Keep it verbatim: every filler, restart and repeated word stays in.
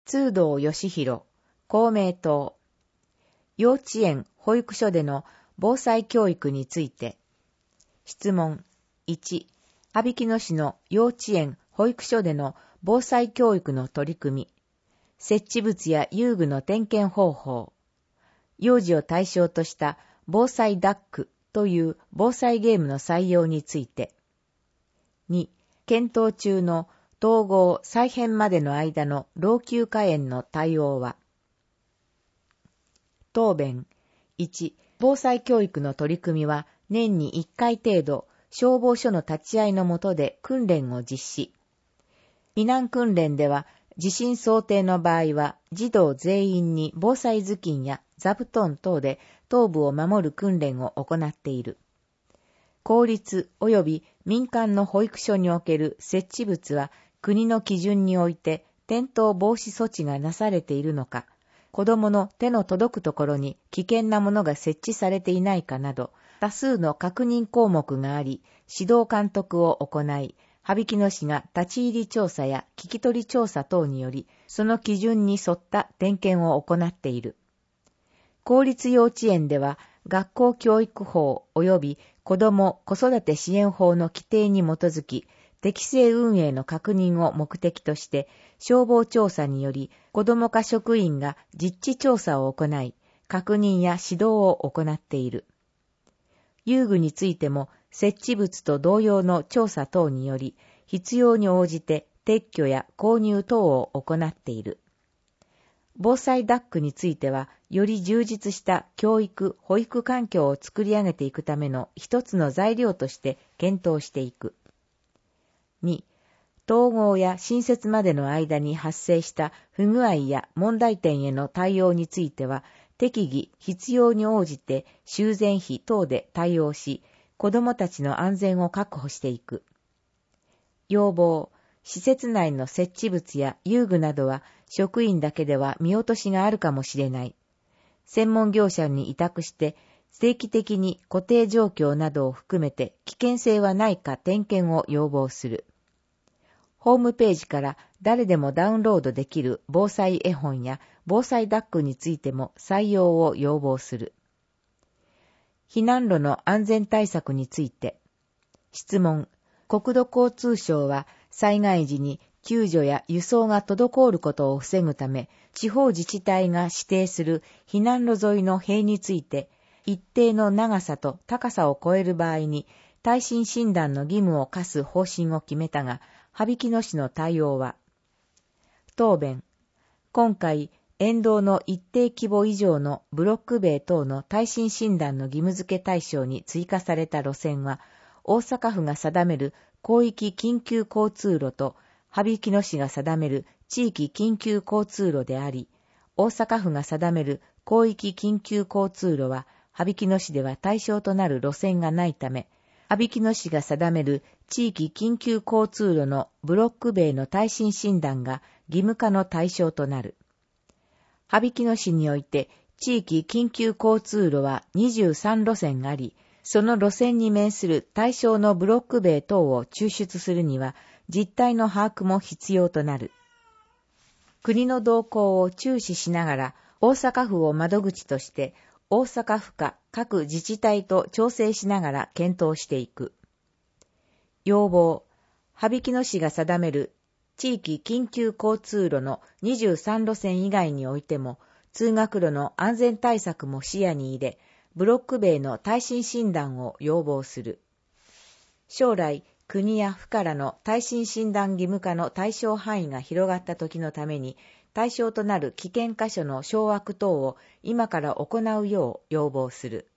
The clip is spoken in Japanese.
通道義弘、公明党。幼稚園、保育所での防災教育について。質問。いち、羽曳野市の幼稚園、保育所での防災教育の取り組み。設置物や遊具の点検方法。幼児を対象とした防災ダックという防災ゲームの採用について。に、検討中の統合再編までの間の老朽化園の対応は。答弁。いち、防災教育の取り組みは年にいっかい程度消防署の立ち会いの下で訓練を実施。避難訓練では地震想定の場合は児童全員に防災頭巾や座布団等で頭部を守る訓練を行っている。公立及び民間の保育所における設置物は国の基準において転倒防止措置がなされているのか、子供の手の届くところに危険なものが設置されていないかなど、多数の確認項目があり、指導監督を行い、羽曳野市が立ち入り調査や聞き取り調査等により、その基準に沿った点検を行っている。公立幼稚園では、学校教育法及び子ども子育て支援法の規定に基づき、適正運営の確認を目的として、消防調査により子ども課職員が実地調査を行い、確認や指導を行っている。遊具についても、設置物と同様の調査等により、必要に応じて撤去や購入等を行っている。防災ダックについては、より充実した教育・保育環境を作り上げていくための一つの材料として検討していく。に、統合や新設までの間に発生した不具合や問題点への対応については、適宜必要に応じて修繕費等で対応し、子どもたちの安全を確保していく。要望、施設内の設置物や遊具などは職員だけでは見落としがあるかもしれない。専門業者に委託して定期的に固定状況などを含めて危険性はないか点検を要望する。ホームページから誰でもダウンロードできる防災絵本や防災ダックについても採用を要望する。避難路の安全対策について。質問。国土交通省は災害時に救助や輸送が滞ることを防ぐため、地方自治体が指定する避難路沿いの塀について、一定の長さと高さを超える場合に、耐震診断の義務を課す方針を決めたが、羽曳野市の対応は。答弁。今回、沿道の一定規模以上のブロック塀等の耐震診断の義務付け対象に追加された路線は、大阪府が定める広域緊急交通路と羽曳野市が定める地域緊急交通路であり、大阪府が定める広域緊急交通路は羽曳野市では対象となる路線がないため、羽曳野市が定める地域緊急交通路のブロック塀の耐震診断が義務化の対象となる。羽曳野市において地域緊急交通路はにじゅうさん路線あり、その路線に面する対象のブロック塀等を抽出するには実態の把握も必要となる。国の動向を注視しながら大阪府を窓口として大阪府下各自治体と調整しながら検討していく。要望、羽曳野市が定める地域緊急交通路のにじゅうさん路線以外においても通学路の安全対策も視野に入れ、ブロック塀の耐震診断を要望する。将来、国や府からの耐震診断義務化の対象範囲が広がった時のために、対象となる危険箇所の掌握等を今から行うよう要望する。